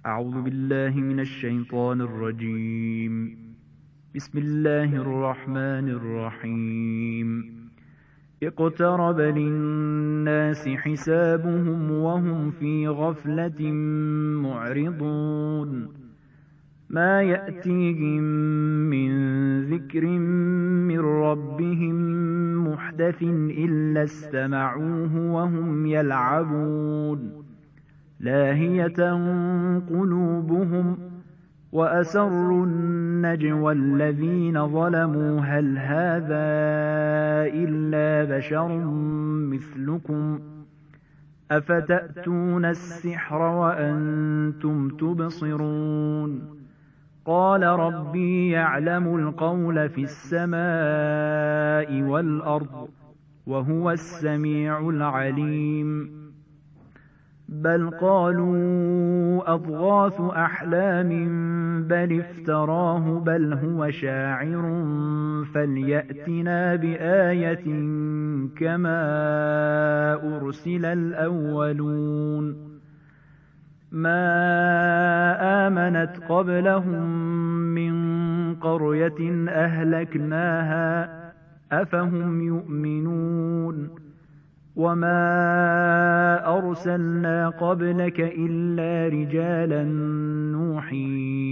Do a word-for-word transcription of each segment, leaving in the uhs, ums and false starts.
أعوذ بالله من الشيطان الرجيم. بسم الله الرحمن الرحيم. اقترب للناس حسابهم وهم في غفلة معرضون. ما يأتيهم من ذكر من ربهم محدث إلا استمعوه وهم يلعبون. لاهية قلوبهم وأسروا النجوى الذين ظلموا هل هذا إلا بشر مثلكم أفتأتون السحر وأنتم تبصرون. قال ربي يعلم القول في السماء والأرض وهو السميع العليم. بل قالوا أضغاث أحلام بل افتراه بل هو شاعر فليأتنا بآية كما أرسل الأولون. ما آمنت قبلهم من قرية أهلكناها أفهم يؤمنون. وما أرسلنا قبلك إلا رجالا نوحي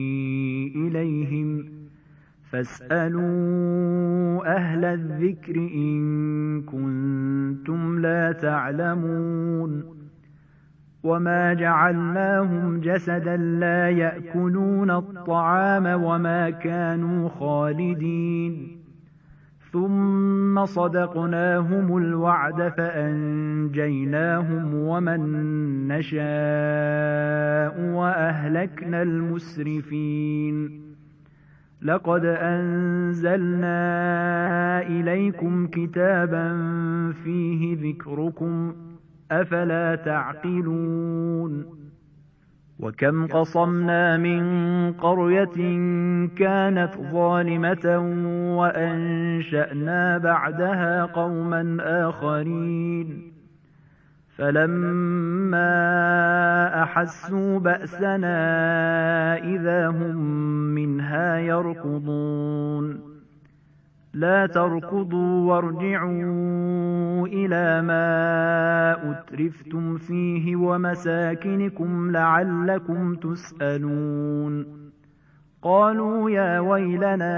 إليهم فاسألوا أهل الذكر إن كنتم لا تعلمون. وما جعلناهم جسدا لا يأكلون الطعام وما كانوا خالدين. ثم صدقناهم الوعد فأنجيناهم ومن نشاء وأهلكنا المسرفين. لقد أنزلنا إليكم كتابا فيه ذكركم أفلا تعقلون. وكم قصمنا من قرية كانت ظالمة وأنشأنا بعدها قوما آخرين فلما أحسوا بأسنا إذا هم منها يركضون. لا تركضوا وارجعوا إلى ما أترفتم فيه ومساكنكم لعلكم تسألون. قالوا يا ويلنا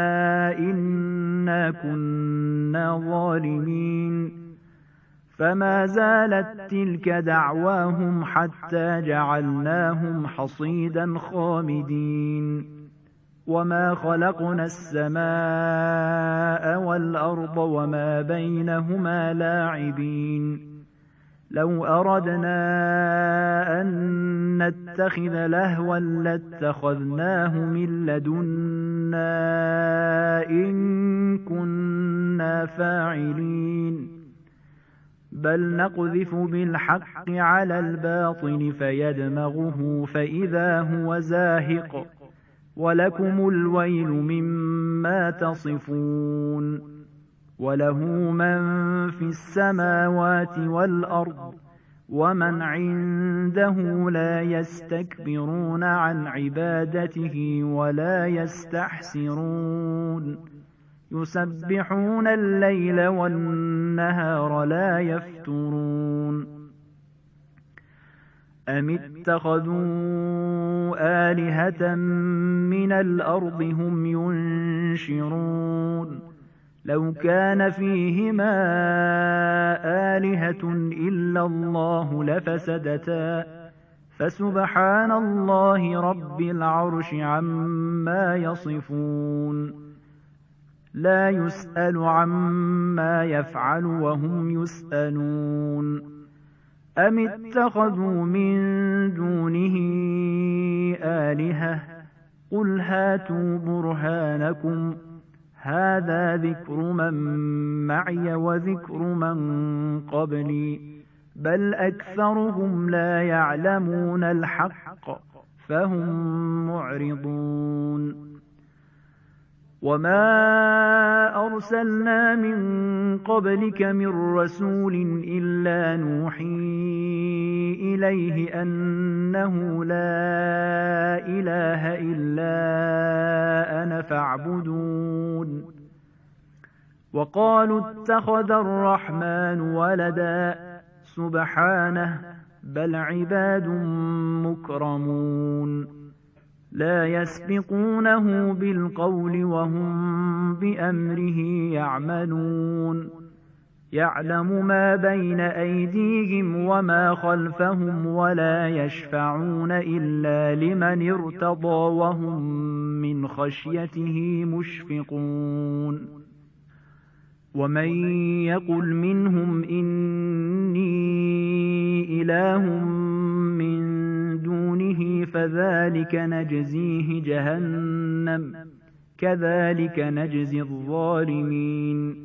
إنا كنا ظالمين. فما زالت تلك دعواهم حتى جعلناهم حصيدا خامدين. وما خلقنا السماء والأرض وما بينهما لاعبين. لو أردنا أن نتخذ لهوا لاتخذناه من لدنا إن كنا فاعلين. بل نقذف بالحق على الباطل فيدمغه فإذا هو زاهق ولكم الويل مما تصفون. وله من في السماوات والأرض ومن عنده لا يستكبرون عن عبادته ولا يستحسرون. يسبحون الليل والنهار لا يفترون. أم اتخذوا آلهة من الأرض هم ينشرون. لو كان فيهما آلهة إلا الله لفسدتا فسبحان الله رب العرش عما يصفون. لا يسأل عما يفعل وهم يسألون. أم اتخذوا من دونه آلهة قل هاتوا برهانكم هذا ذكر من معي وذكر من قبلي بل أكثرهم لا يعلمون الحق فهم معرضون. وما أرسلنا من قبلك من رسول إلا نوحي إليه أنه لا إله إلا أنا فاعبدون وقالوا اتخذ الرحمن ولدا سبحانه بل عباد مكرمون لا يسبقونه بالقول وهم بأمره يعملون يعلم ما بين أيديهم وما خلفهم ولا يشفعون إلا لمن ارتضى وهم من خشيته مشفقون ومن يقل منهم إني إله من دونه فذلك نجزيه جهنم كذلك نجزي الظالمين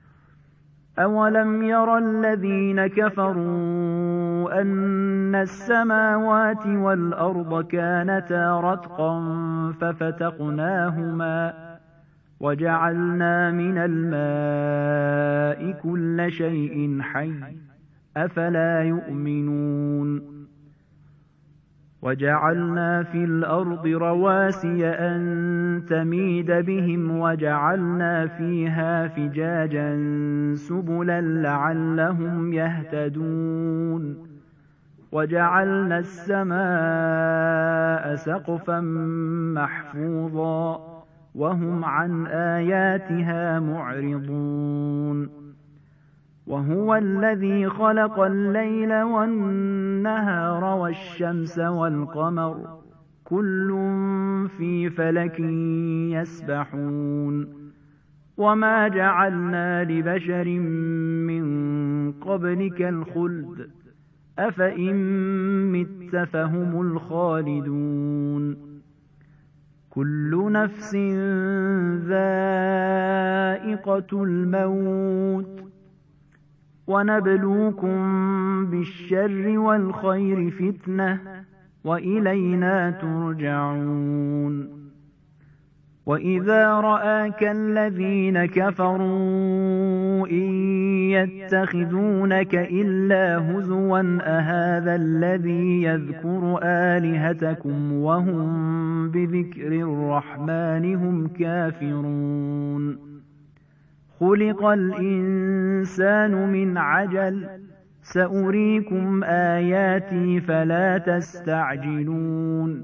أولم ير الذين كفروا أن السماوات والأرض كانتا رتقا ففتقناهما وجعلنا من الماء كل شيء حي أفلا يؤمنون وجعلنا في الأرض رواسي أن تميد بهم وجعلنا فيها فجاجا سبلا لعلهم يهتدون وجعلنا السماء سقفا محفوظا وهم عن آياتها معرضون وهو الذي خلق الليل والنهار والشمس والقمر كل في فلك يسبحون وما جعلنا لبشر من قبلك الخلد أفإن مت فهم الخالدون كل نفس ذائقة الموت ونبلوكم بالشر والخير فتنة وإلينا ترجعون وإذا رآك الذين كفروا إن يتخذونك إلا هزوا أهذا الذي يذكر آلهتكم وهم بذكر الرحمن هم كافرون خلق الإنسان من عجل سأريكم آياتي فلا تستعجلون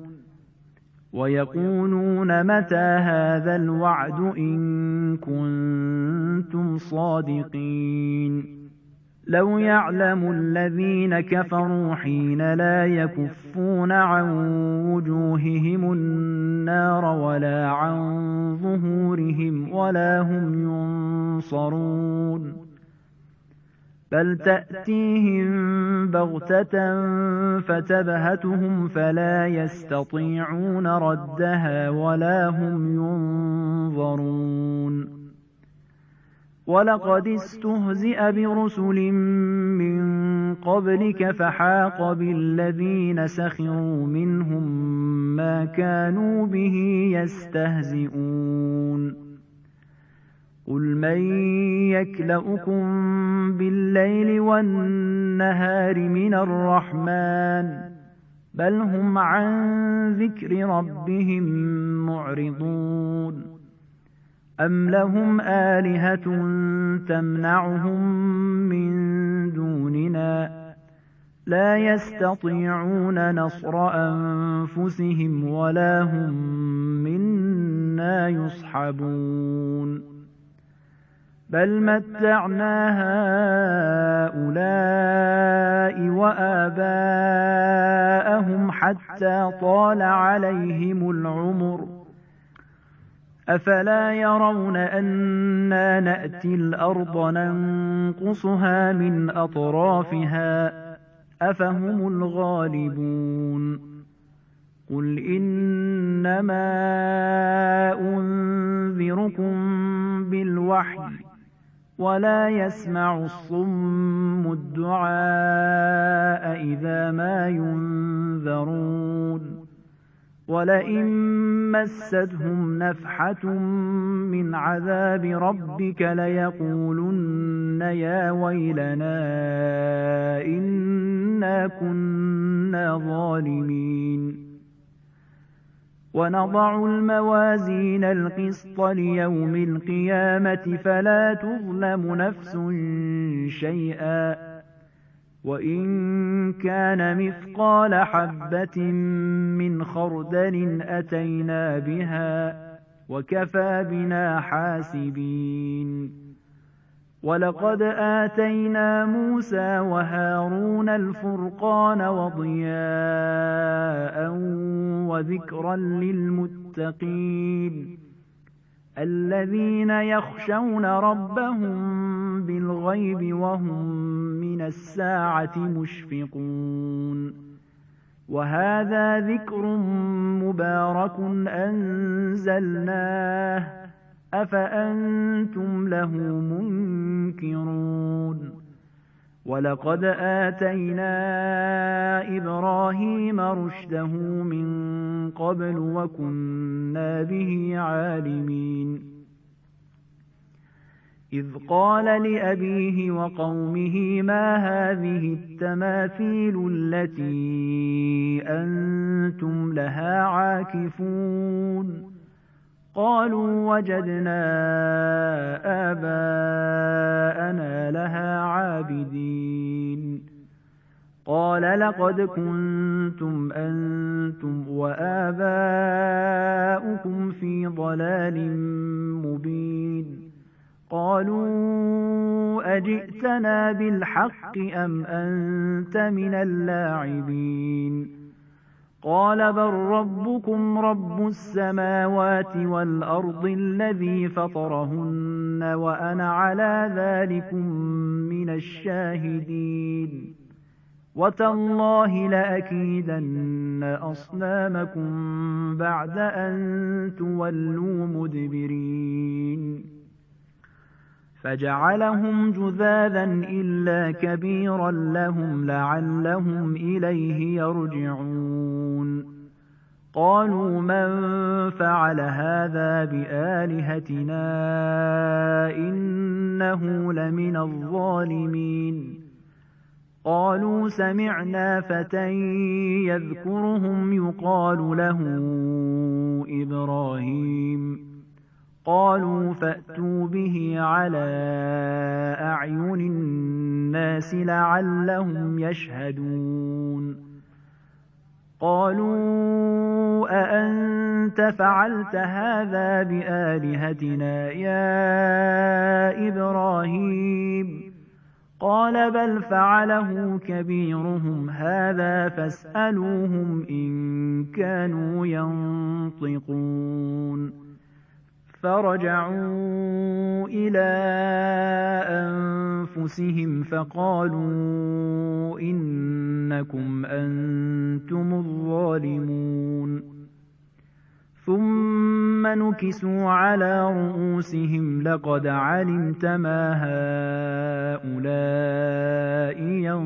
ويقولون متى هذا الوعد إن كنتم صادقين لو يعلم الذين كفروا حين لا يكفون عن وجوههم النار ولا عن ظهورهم ولا هم ينصرون بل تأتيهم بغتة فتبهتهم فلا يستطيعون ردها ولا هم ينظرون ولقد استهزئ برسل من قبلك فحاق بالذين سخروا منهم ما كانوا به يستهزئون قل من يكلؤكم بالليل والنهار من الرحمن بل هم عن ذكر ربهم معرضون أم لهم آلهة تمنعهم من دوننا لا يستطيعون نصر أنفسهم ولا هم منا يصحبون بل متعنا هؤلاء وآباءهم حتى طال عليهم العمر أفلا يرون أنا نأتي الأرض ننقصها من أطرافها أفهم الغالبون قل إنما أنذركم بالوحي ولا يسمع الصم الدعاء إذا ما ينذرون ولئن مستهم نفحة من عذاب ربك ليقولن يا ويلنا إنا كنا ظالمين ونضع الموازين القسط ليوم القيامة فلا تظلم نفس شيئا وإن كان مثقال حبة من خردل أتينا بها وكفى بنا حاسبين ولقد آتينا موسى وهارون الفرقان وضياء وذكرا للمتقين الذين يخشون ربهم بالغيب وهم من الساعة مشفقون وهذا ذكر مبارك أنزلناه أفأنتم له منكرون ولقد آتينا إبراهيم رشده من قبل وكنا به عالمين إذ قال لأبيه وقومه ما هذه التماثيل التي أنتم لها عاكفون قالوا وجدنا آباءنا لها عابدين قال لقد كنتم أنتم وآباؤكم في ضلال مبين قالوا أجئتنا بالحق أم أنت من اللاعبين قال بل ربكم رب السماوات والأرض الذي فطرهن وأنا على ذلكم من الشاهدين وتالله لأكيدن أصنامكم بعد أن تولوا مدبرين فجعلهم جذاذا إلا كبيرا لهم لعلهم إليه يرجعون قالوا من فعل هذا بآلهتنا إنه لمن الظالمين قالوا سمعنا فتى يذكرهم يقال له إبراهيم قالوا فأتوا به على أعين الناس لعلهم يشهدون قالوا أأنت فعلت هذا بآلهتنا يا إبراهيم قال بل فعله كبيرهم هذا فاسألوهم إن كانوا ينطقون فرجعوا إلى أنفسهم فقالوا إنكم أنتم الظالمون ثم نكسوا على رؤوسهم لقد علمت ما هؤلاء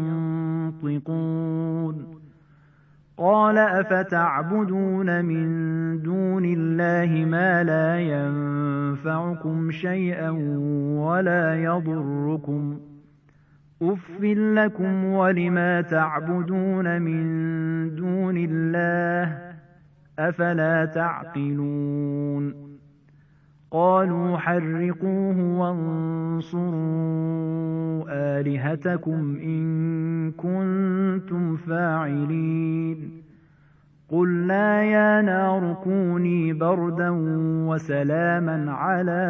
ينطقون قال أفتعبدون من دون الله ما لا ينفعكم شيئا ولا يضركم أف لكم ولما تعبدون من دون الله أفلا تعقلون قالوا حرقوه وانصروا آلهتكم إن كنتم فاعلين قلنا يا نار كوني بردا وسلاما على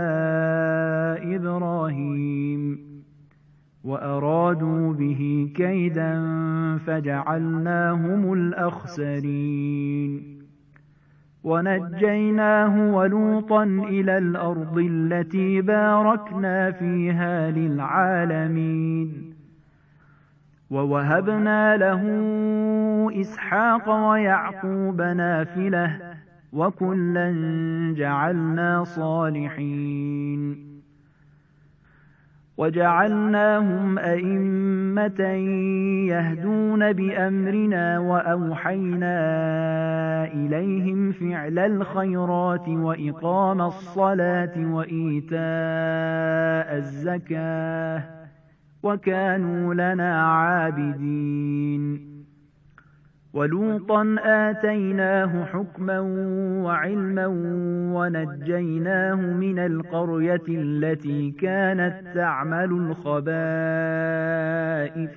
إبراهيم وأرادوا به كيدا فجعلناهم الأخسرين ونجيناه ولوطا إلى الأرض التي باركنا فيها للعالمين ووهبنا له إسحاق ويعقوب نافلة وكلا جعلنا صالحين وجعلناهم أئمة يهدون بأمرنا وأوحينا إليهم فعل الخيرات وإقام الصلاة وإيتاء الزكاة وكانوا لنا عابدين. ولوطا آتيناه حكما وعلما ونجيناه من القرية التي كانت تعمل الخبائث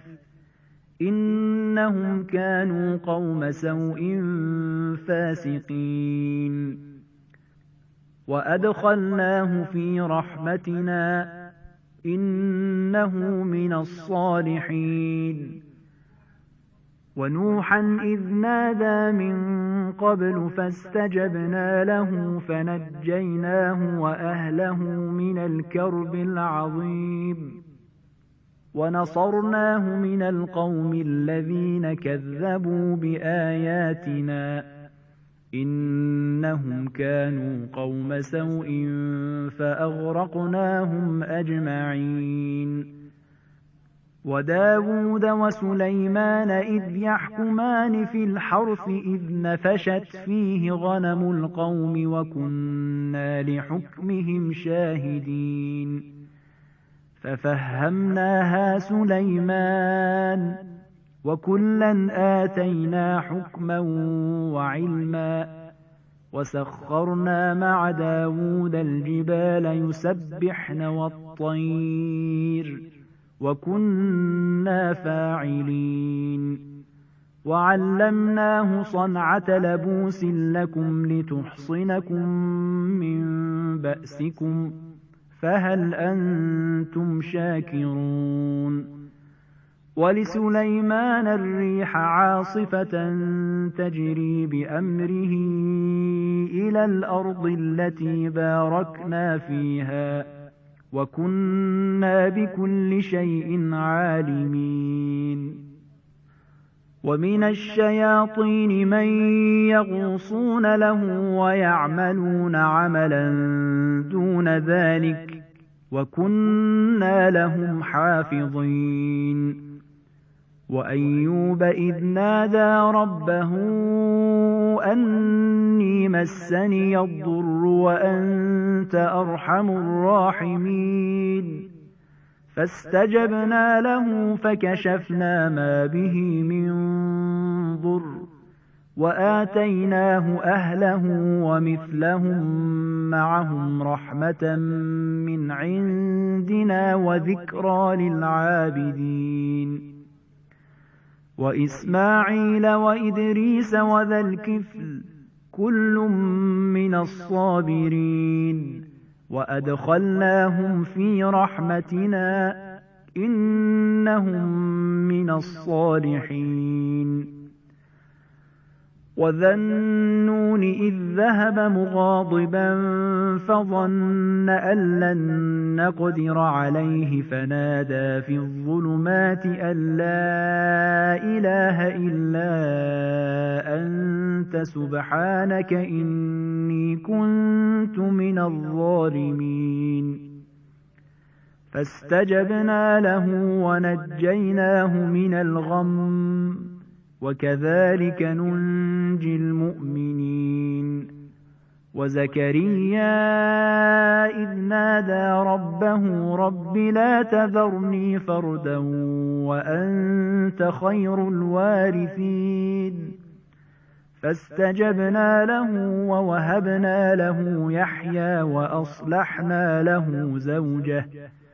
إنهم كانوا قوم سوء فاسقين. وأدخلناه في رحمتنا إنه من الصالحين. ونوحا إذ نادى من قبل فاستجبنا له فنجيناه وأهله من الكرب العظيم ونصرناه من القوم الذين كذبوا بآياتنا إنهم كانوا قوم سوء فأغرقناهم أجمعين. وداود وسليمان إذ يحكمان في الحرث إذ نفشت فيه غنم القوم وكنا لحكمهم شاهدين. ففهمناها سليمان وكلا آتينا حكما وعلما وسخرنا مع داود الجبال يسبحن والطير وكنا فاعلين. وعلمناه صنعة لبوس لكم لتحصنكم من بأسكم فهل أنتم شاكرون. ولسليمان الريح عاصفة تجري بأمره إلى الأرض التي باركنا فيها وكنا بكل شيء عالمين. ومن الشياطين من يغوصون له ويعملون عملا دون ذلك وكنا لهم حافظين. وأيوب إذ نادى ربه أني مسني الضر وأنت أرحم الراحمين فاستجبنا له فكشفنا ما به من ضر وآتيناه أهله ومثلهم معهم رحمة من عندنا وذكرى للعابدين. وإسماعيل وإدريس وذا الكفل كل من الصابرين وأدخلناهم في رحمتنا إنهم من الصالحين. وذا النون إذ ذهب مغاضبا فظن أن لن نقدر عليه فنادى في الظلمات أن لا إله إلا أنت سبحانك إني كنت من الظالمين. فاستجبنا له ونجيناه من الغم وكذلك ننجي المؤمنين. وزكريا إذ نادى ربه رب لا تذرني فردا وأنت خير الوارثين فاستجبنا له ووهبنا له يحيى وأصلحنا له زوجه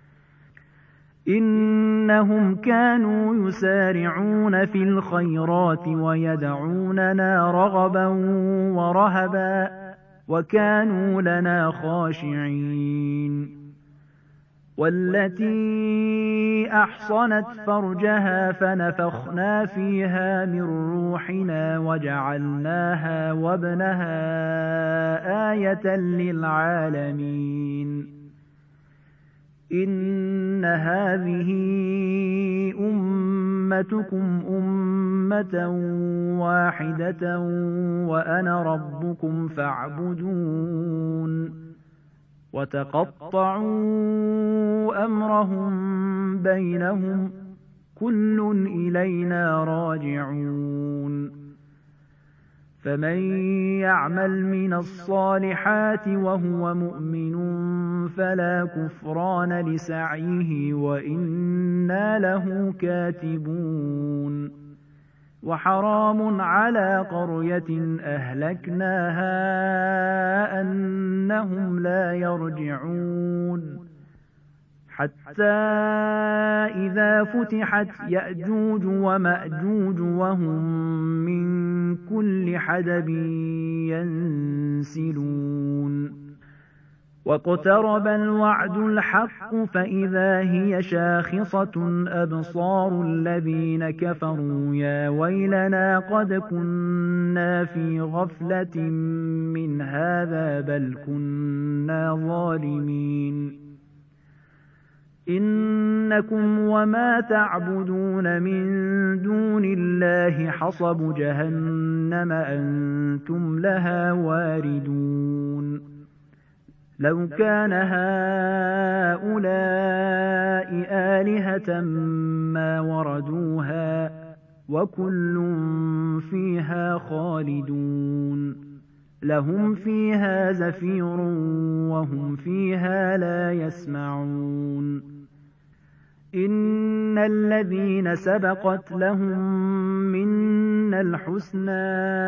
إنهم كانوا يسارعون في الخيرات ويدعوننا رغبا ورهبا وكانوا لنا خاشعين. والتي أحصنت فرجها فنفخنا فيها من روحنا وجعلناها وابنها آية للعالمين. إن هذه أمتكم أمة واحدة وأنا ربكم فاعبدون وتقطعوا أمرهم بينهم كل إلينا راجعون فمن يعمل من الصالحات وهو مؤمن فلا كفران لسعيه وإنا له كاتبون وحرام على قرية أهلكناها أنهم لا يرجعون حتى إذا فتحت يأجوج ومأجوج وهم من كل حدب ينسلون واقترب الوعد الحق فإذا هي شاخصة أبصار الذين كفروا يا ويلنا قد كنا في غفلة من هذا بل كنا ظالمين إنكم وما تعبدون من دون الله حصب جهنم أنتم لها واردون لو كان هؤلاء آلهة ما وردوها وكل فيها خالدون لهم فيها زفير وهم فيها لا يسمعون إن الذين سبقت لهم منا الحسنى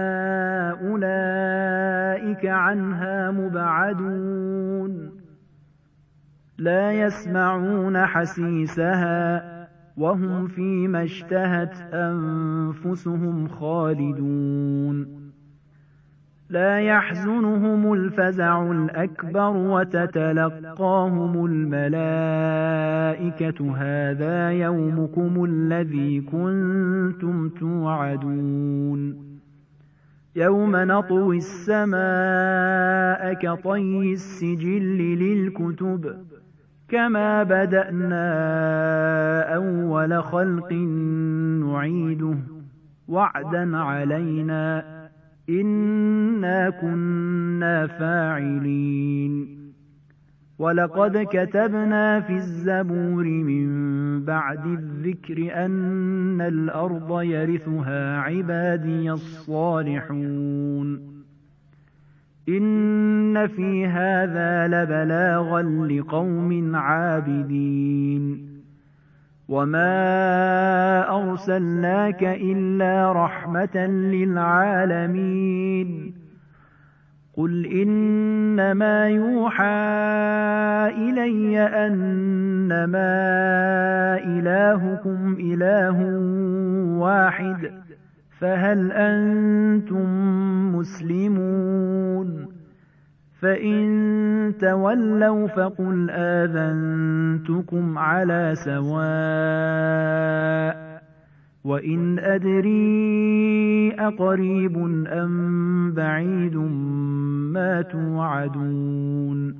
أولئك عنها مبعدون لا يسمعون حسيسها وهم فيما اشتهت أنفسهم خالدون لا يحزنهم الفزع الأكبر وتتلقاهم الملائكة هذا يومكم الذي كنتم توعدون يوم نطوي السماء كطي السجل للكتب كما بدأنا أول خلق نعيده وعدا علينا إنا كنا فاعلين ولقد كتبنا في الزبور من بعد الذكر أن الأرض يرثها عبادي الصالحون إن في هذا لبلاغا لقوم عابدين وما أرسلناك إلا رحمة للعالمين قل إنما يوحى إلي أنما إلهكم إله واحد فهل أنتم مسلمون فإن تولوا فقل آذنتكم على سواء وإن أدري أقريب أم بعيد ما توعدون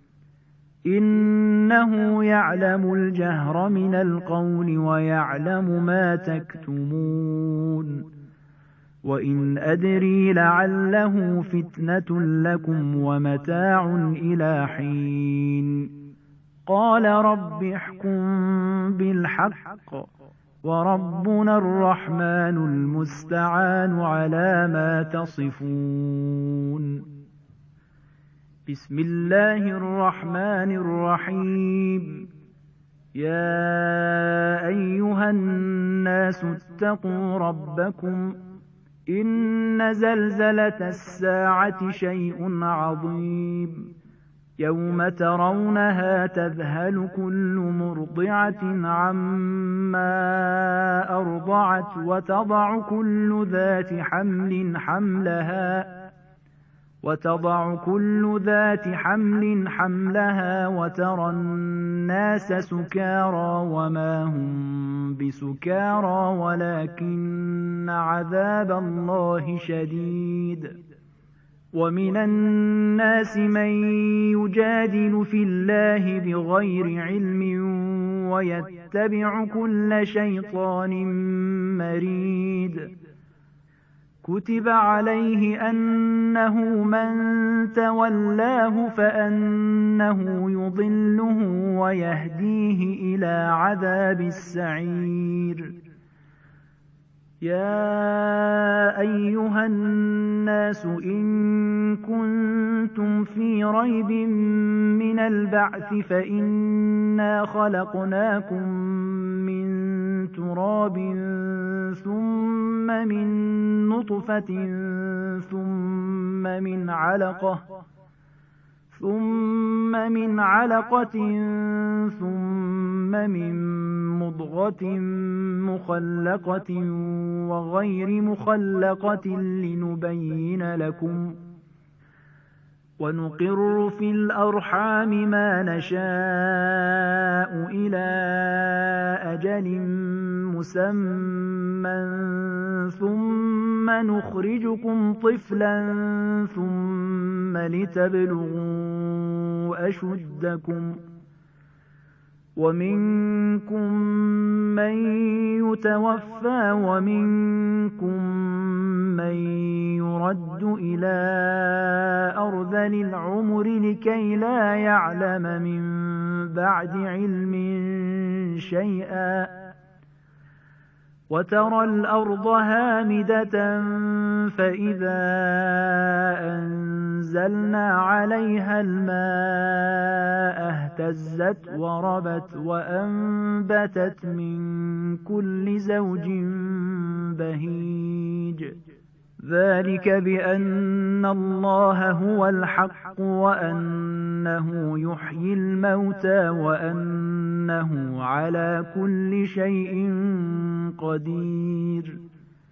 إنه يعلم الجهر من القول ويعلم ما تكتمون وإن أدري لعله فتنة لكم ومتاع إلى حين قال رب احكم بالحق وربنا الرحمن المستعان على ما تصفون بسم الله الرحمن الرحيم يا أيها الناس اتقوا ربكم إن زلزلة الساعة شيء عظيم يوم ترونها تذهل كل مرضعة عما أرضعت وتضع كل ذات حمل حملها وتضع كل ذات حمل حملها وترى الناس سكارى وما هم بسكارى ولكن عذاب الله شديد ومن الناس من يجادل في الله بغير علم ويتبع كل شيطان مريد كتب عليه أنه من تولاه فأنه يضله ويهديه إلى عذاب السعير. يا أيها الناس إن كنتم في ريب من البعث فإنا خلقناكم من تراب ثم من نطفة ثم من علقة ثم من علقة ثم من مضغة مخلقة وغير مخلقة لنبين لكم ونقر في الأرحام ما نشاء إلى أجل مسمى ثم نخرجكم طفلا ثم لتبلغوا أشدكم ومنكم من يتوفى ومنكم من يرد إلى أرذل العمر لكي لا يعلم من بعد علم شيئا وترى الأرض هامدة فإذا أنزلنا عليها الماء اهتزت وربت وأنبتت من كل زوج بهيج. ذلك بأن الله هو الحق وأنه يحيي الموتى وأنه على كل شيء قدير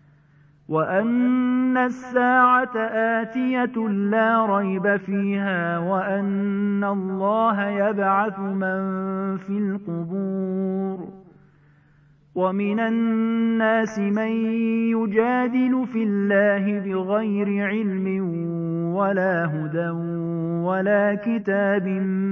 وأن الساعة آتية لا ريب فيها وأن الله يبعث من في القبور ومن الناس من يجادل في الله بغير علم ولا هدى ولا كتاب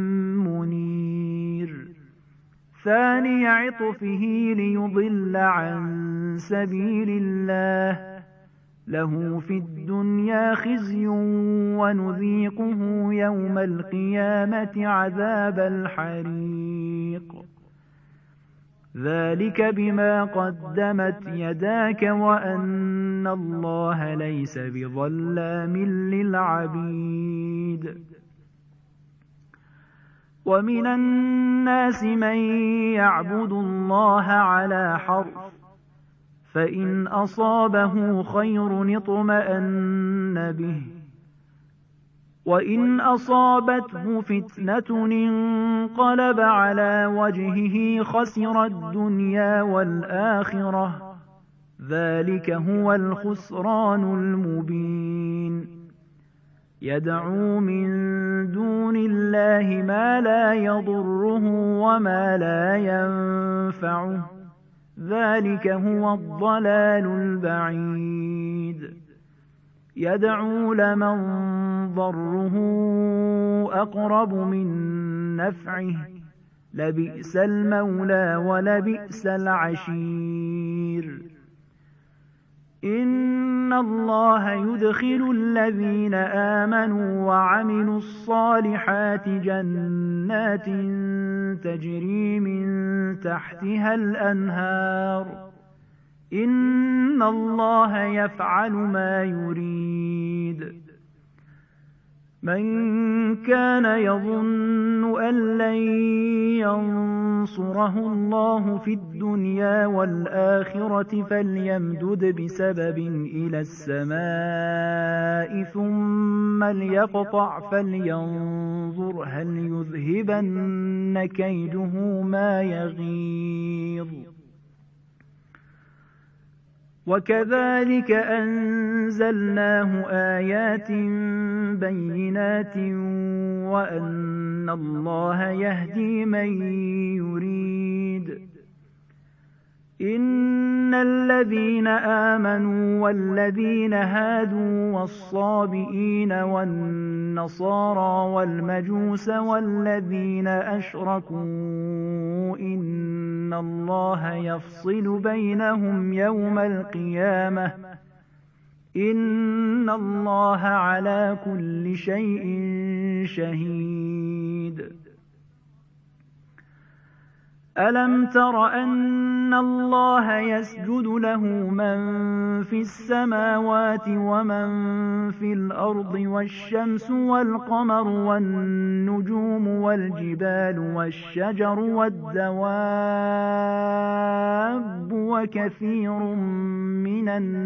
منير. ثاني عطفه ليضل عن سبيل الله له في الدنيا خزي ونذيقه يوم القيامة عذاب الحريق. ذلك بما قدمت يداك وأن الله ليس بظلام للعبيد. ومن الناس من يعبد الله على حرف فإن أصابه خير اطمأن به وإن أصابته فتنة انقلب على وجهه خسر الدنيا والآخرة ذلك هو الخسران المبين. يدعو من دون الله ما لا يضره وما لا ينفعه ذلك هو الضلال البعيد. يدعو لمن ضره أقرب من نفعه لبئس المولى ولبئس العشير. إن الله يدخل الذين آمنوا وعملوا الصالحات جنات تجري من تحتها الأنهار إن الله يفعل ما يريد. من كان يظن أن لن ينصره الله في الدنيا والآخرة فليمدد بسبب إلى السماء ثم ليقطع فلينظر هل يذهبن كيده ما يغيظ. وكذلك أنزلناه آيات بينات وأن الله يهدي من يريد. إن الذين آمنوا والذين هادوا والصابئين والنصارى والمجوس والذين أشركوا إن الله يفصل بينهم يوم القيامة إن الله على كل شيء شهيد. ألم تر أن الله يسجد له من في السماوات ومن في الأرض والشمس والقمر والنجوم والجبال والشجر والدواب وكثير من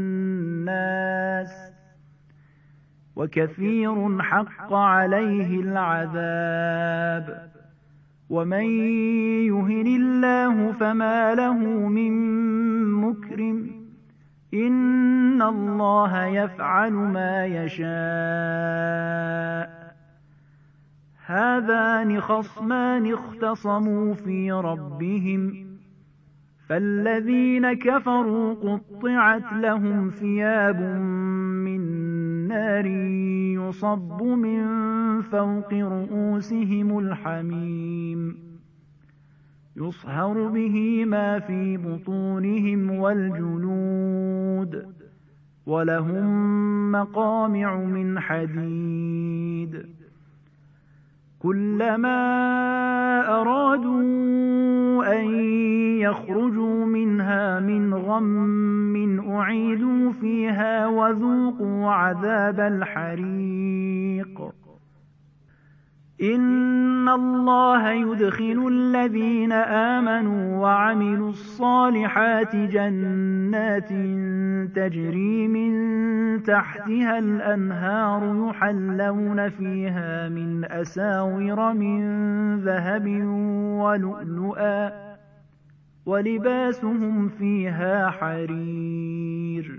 الناس وكثير حق عليه العذاب ومن يهن الله فما له من مكرم إن الله يفعل ما يشاء. هذان خصمان اختصموا في ربهم فالذين كفروا قطعت لهم ثياب من نار يصب من فوق رؤوسهم الحميم يصهر به ما في بطونهم والجلود ولهم مقامع من حديد كلما أرادوا أن يخرجوا منها من غم أعيدوا فيها وذوقوا عذاب الحريق. إن الله يدخل الذين آمنوا وعملوا الصالحات جنات تجري من تحتها الأنهار يحلون فيها من أساور من ذهب ولؤلؤا ولباسهم فيها حرير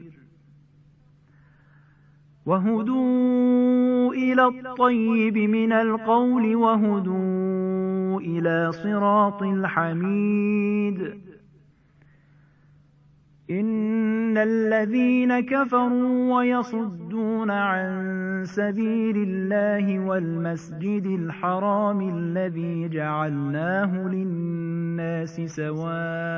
وهدوا إلى الطيب من القول وهدوا إلى صراط الحميد. إن الذين كفروا ويصدون عن سبيل الله والمسجد الحرام الذي جعلناه للناس سواء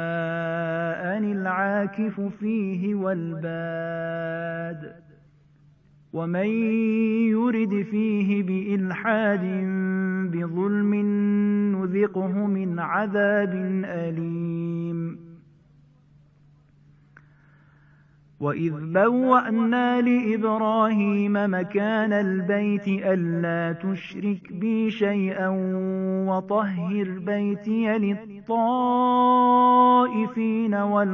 العاكف فيه والباد ومن يرد فيه بإلحاد بظلم نذقه من عذاب أليم. وإذ بوأنا لإبراهيم مكان البيت ألا تشرك بي شيئا وطهر بيتي للطائفين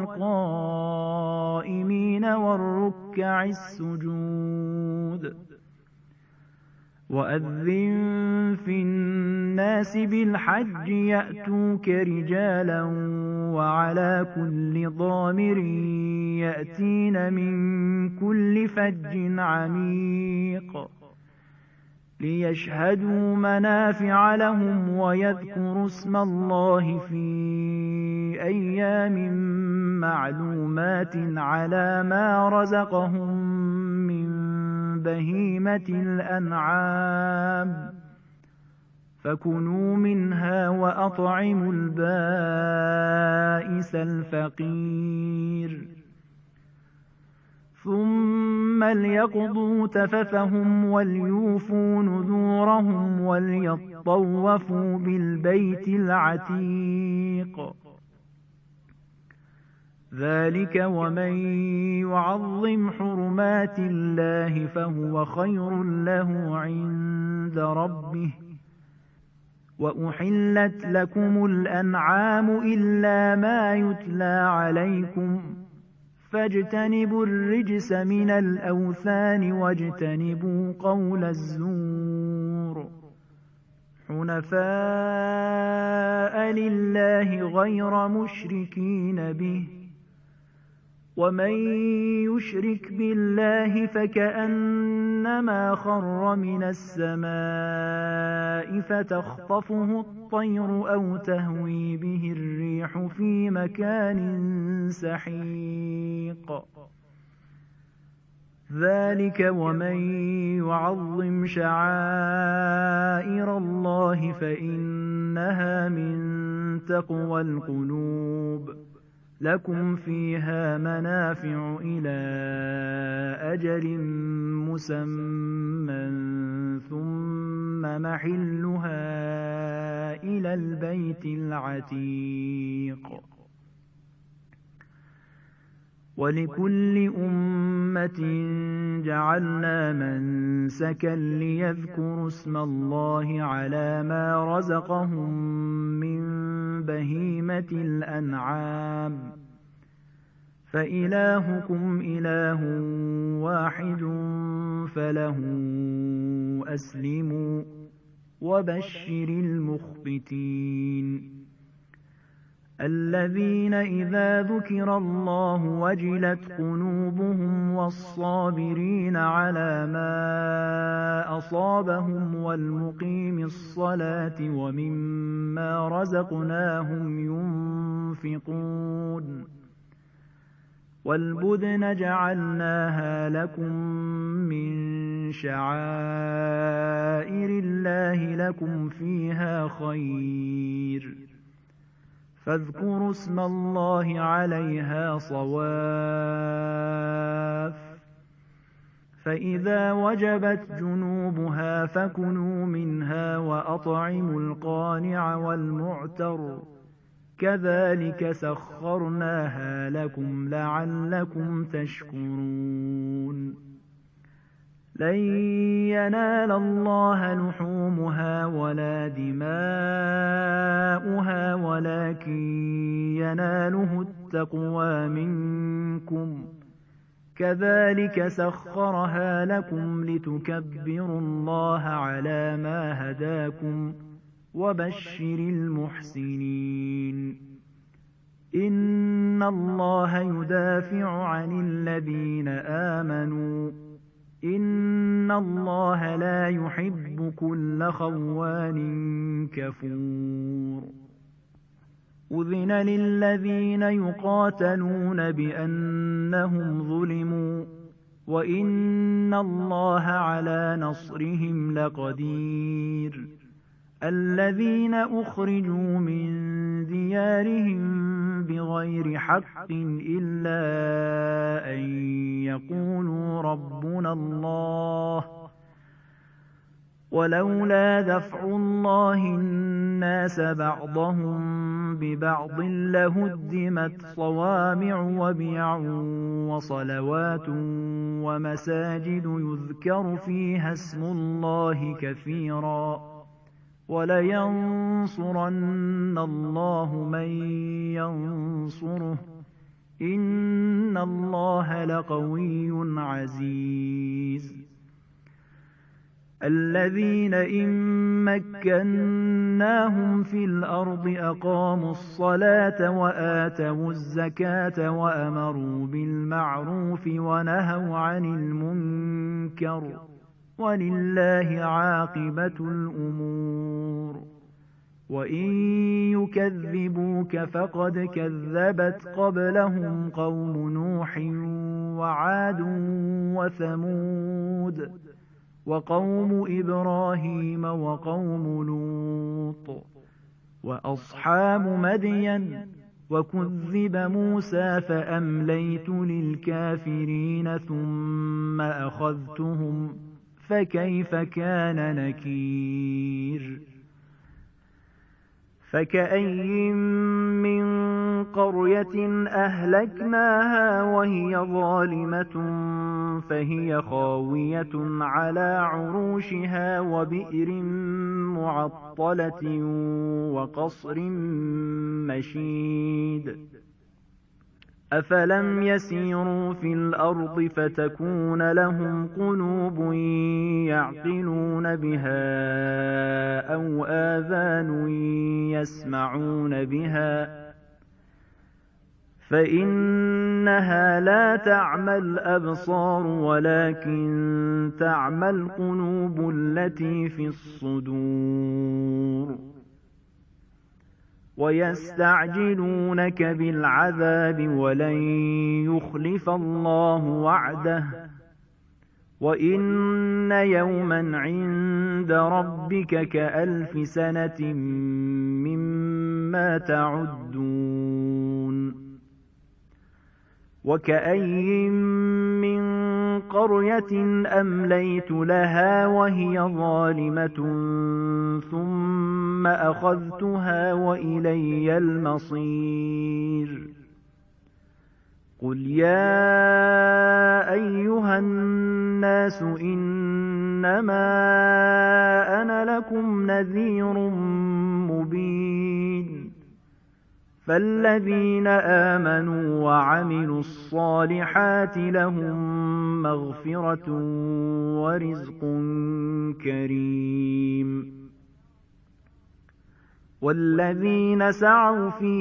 والقائمين والركع السجود. وأذن في الناس بالحج يأتوك رجالا وعلى كل ضامر يأتين من كل فج عميق ليشهدوا منافع لهم ويذكروا اسم الله في أيام معلومات على ما رزقهم من بهيمة الأنعام فكلوا منها وأطعموا البائس الفقير ثم ليقضوا تفثهم وليوفوا نذورهم وليطوفوا بالبيت العتيق. ذلك ومن يعظم حرمات الله فهو خير له عند ربه. وأحلت لكم الأنعام إلا ما يتلى عليكم فاجتنبوا الرجس من الأوثان واجتنبوا قول الزور حنفاء لله غير مشركين به. ومن يشرك بالله فكأنما خر من السماء فتخطفه الطير أو تهوي به الريح في مكان سحيق. ذلك ومن يعظم شعائر الله فإنها من تقوى القلوب. لكم فيها منافع إلى أجل مسمى ثم محلها إلى البيت العتيق. ولكل أمة جعلنا منسكا ليذكروا اسم الله على ما رزقهم من بهيمة الأنعام فإلهكم إله واحد فله أسلموا وبشر المخبتين الذين إذا ذكر الله وجلت قلوبهم والصابرين على ما أصابهم والمقيم الصلاة ومما رزقناهم ينفقون والبدن جعلناها لكم من شعائر الله لكم فيها خير فاذكروا اسم الله عليها صواف فإذا وجبت جنوبها فكلوا منها وأطعموا القانع والمعتر كذلك سخرناها لكم لعلكم تشكرون لن ينال الله لحومها ولا دماؤها ولكن يناله التقوى منكم كذلك سخرها لكم لتكبروا الله على ما هداكم وبشر المحسنين إن الله يدافع عن الذين آمنوا إن الله لا يحب كل خوان كفور أذن للذين يقاتلون بأنهم ظلموا وإن الله على نصرهم لقدير الذين أخرجوا من ديارهم بغير حق إلا أن يقولوا ربنا الله ولولا دفع الله الناس بعضهم ببعض لهدمت صوامع وبيع وصلوات ومساجد يذكر فيها اسم الله كثيرا ولينصرن الله من ينصره إن الله لقوي عزيز الذين إن مكناهم في الأرض أقاموا الصلاة وآتوا الزكاة وأمروا بالمعروف ونهوا عن المنكر ولله عاقبة الأمور وإن يكذبوك فقد كذبت قبلهم قوم نوح وعاد وثمود وقوم إبراهيم وقوم لوط وأصحاب مدين وكذب موسى فأمليت للكافرين ثم أخذتهم فكيف كان نكير فكأي من قرية أهلكناها وهي ظالمة فهي خاوية على عروشها وبئر معطلة وقصر مشيد أفلم يسيروا في الأرض فتكون لهم قلوب يعقلون بها أو آذان يسمعون بها فإنها لا تعمى الأبصار ولكن تعمى القلوب التي في الصدور ويستعجلونك بالعذاب ولن يخلف الله وعده وإن يوما عند ربك كألف سنة مما تعدون وكأين من قرية أمليت لها وهي ظالمة ثم أخذتها وإلي المصير قل يا أيها الناس إنما أنا لكم نذير مبين فالذين آمنوا وعملوا الصالحات لهم مغفرة ورزق كريم والذين سعوا في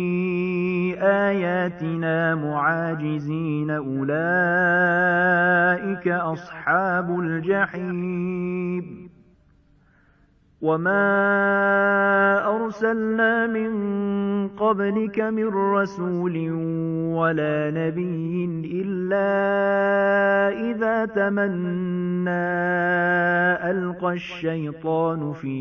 آياتنا معاجزين أولئك أصحاب الجحيم وما أرسلنا من قبلك من رسول ولا نبي إلا إذا تمنى ألقى الشيطان في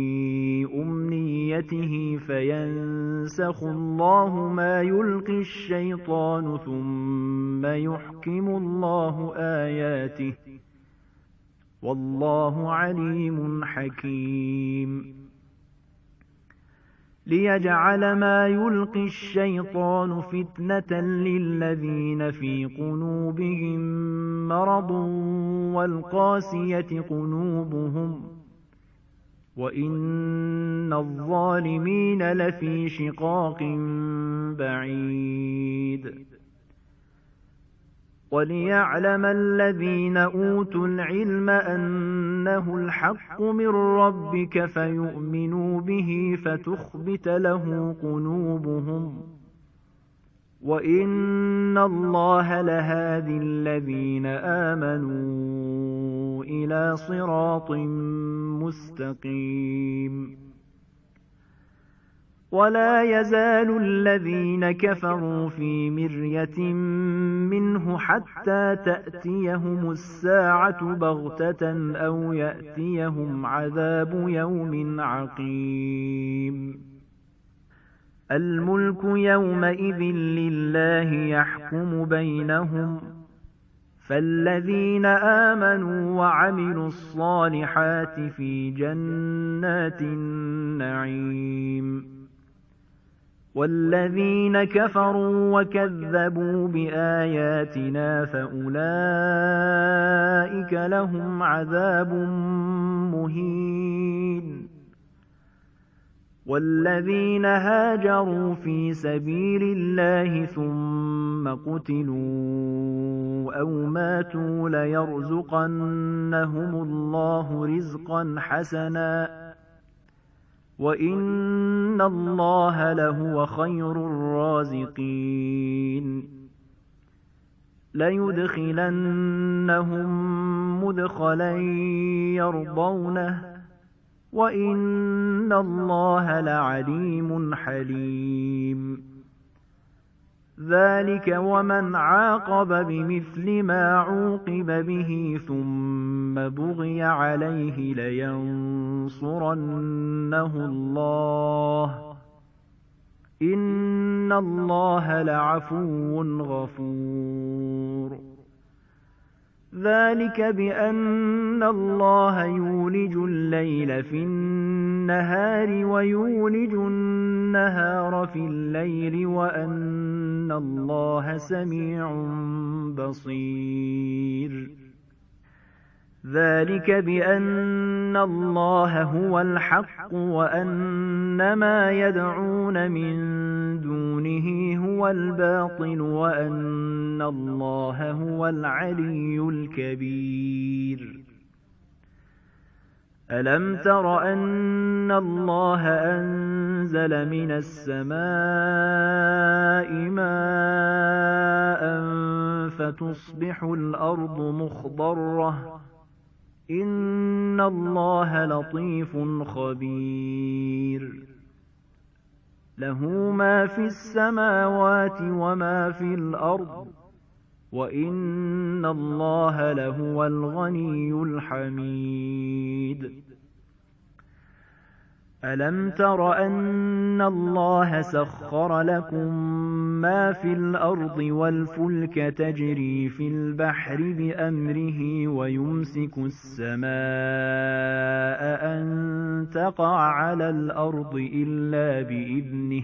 أمنيته فينسخ الله ما يلقي الشيطان ثم يحكم الله آياته والله عليم حكيم ليجعل ما يلقي الشيطان فتنة للذين في قلوبهم مرض والقاسية قلوبهم وإن الظالمين لفي شقاق بعيد وليعلم الذين أوتوا العلم أنه الحق من ربك فيؤمنوا به فتخبت له قلوبهم وإن الله لهادي الذين آمنوا إلى صراط مستقيم ولا يزال الذين كفروا في مرية منه حتى تأتيهم الساعة بغتة أو يأتيهم عذاب يوم عقيم الملك يومئذ لله يحكم بينهم فالذين آمنوا وعملوا الصالحات في جنات النعيم والذين كفروا وكذبوا بآياتنا فأولئك لهم عذاب مهين والذين هاجروا في سبيل الله ثم قتلوا أو ماتوا ليرزقنهم الله رزقا حسنا وإن الله لهو خير الرازقين ليدخلنهم مدخلا يرضونه وإن الله لعليم حليم ذلك ومن عاقب بمثل ما عوقب به ثم بغي عليه لينصرنه الله إن الله لعفو غفور ذلك بأن الله يولج الليل في النهار ويولج النهار في الليل وأن الله سميع بصير ذلك بأن الله هو الحق وأن ما يدعون من دونه هو الباطل وأن الله هو العلي الكبير ألم تر أن الله أنزل من السماء ماء فتصبح الأرض مخضرة إن الله لطيف خبير له ما في السماوات وما في الأرض وإن الله لهو الغني الحميد ألم تر أن الله سخر لكم ما في الأرض والفلك تجري في البحر بأمره ويمسك السماء أن تقع على الأرض إلا بإذنه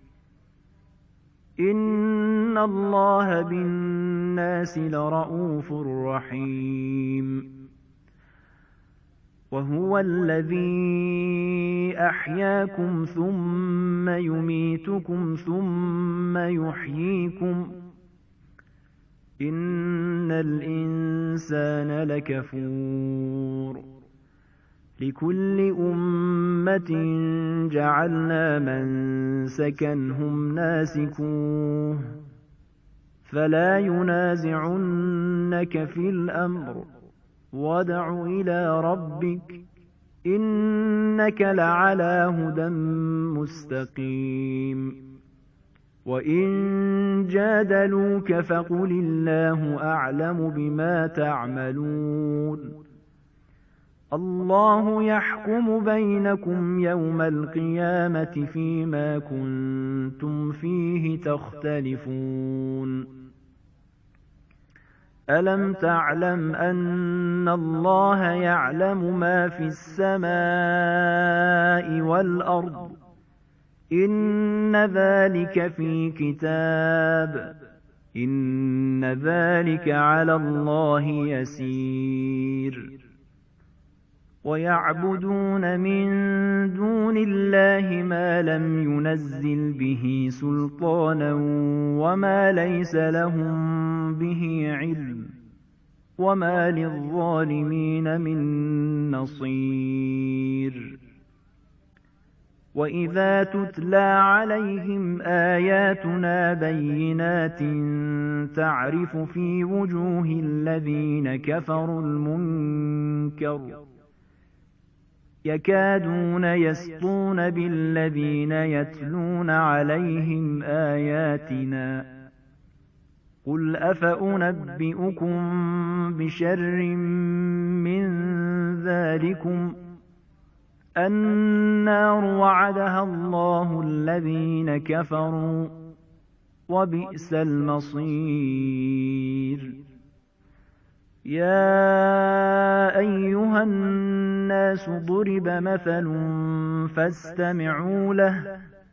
إن الله بالناس لرءوف رحيم وهو الذي أحياكم ثم يميتكم ثم يحييكم إن الإنسان لكفور لكل أمة جعلنا منسكا هم ناسكوه فلا ينازعنك في الأمر وادع إلى ربك إنك لعلى هدى مستقيم وإن جادلوك فقل الله أعلم بما تعملون الله يحكم بينكم يوم القيامة فيما كنتم فيه تختلفون ألم تعلم أن الله يعلم ما في السماء والأرض إن ذلك في كتاب إن ذلك على الله يسير ويعبدون من دون الله ما لم ينزل به سلطانا وما ليس لهم به علم وما للظالمين من نصير وإذا تتلى عليهم آياتنا بينات تعرف في وجوه الذين كفروا المنكر يكادون يسطون بالذين يتلون عليهم آياتنا قل أفأنبئكم بشر من ذلكم النار وعدها الله الذين كفروا وبئس المصير يا أيها الناس ضرب مثل فاستمعوا له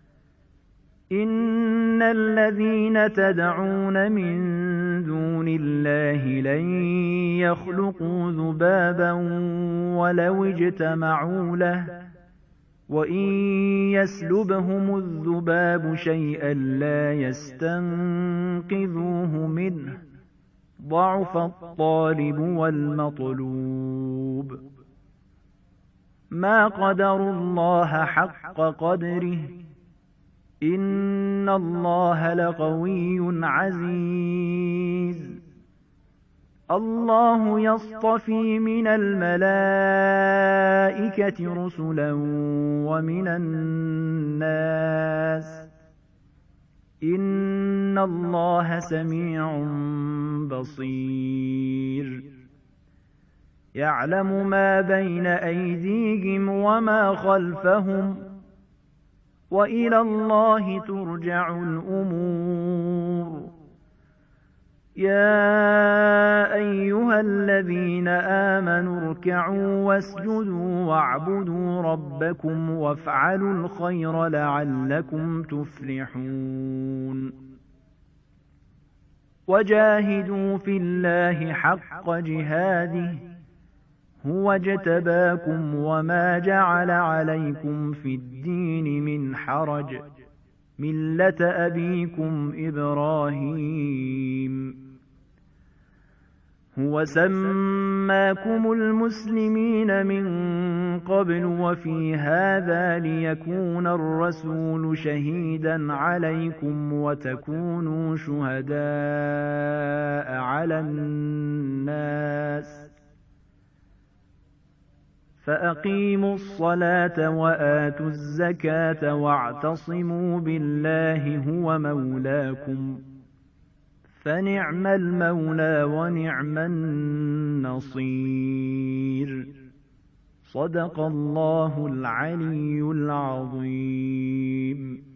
إن الذين تدعون من دون الله لن يخلقوا ذبابا ولو اجتمعوا له وإن يسلبهم الذباب شيئا لا يستنقذوه منه ضعف الطالب والمطلوب ما قدروا الله حق قدره إن الله لقوي عزيز الله يصطفي من الملائكة رسلا ومن الناس إن الله سميع بصير يعلم ما بين أيديهم وما خلفهم وإلى الله ترجع الأمور يا أيها الذين آمنوا اركعوا واسجدوا واعبدوا ربكم وافعلوا الخير لعلكم تفلحون وجاهدوا في الله حق جهاده هو اجتباكم وما جعل عليكم في الدين من حرج ملة أبيكم إبراهيم هو سماكم المسلمين من قبل وفي هذا ليكون الرسول شهيدا عليكم وتكونوا شهداء على الناس فأقيموا الصلاة وآتوا الزكاة واعتصموا بالله هو مولاكم فنعم المولى ونعم النصير صدق الله العلي العظيم.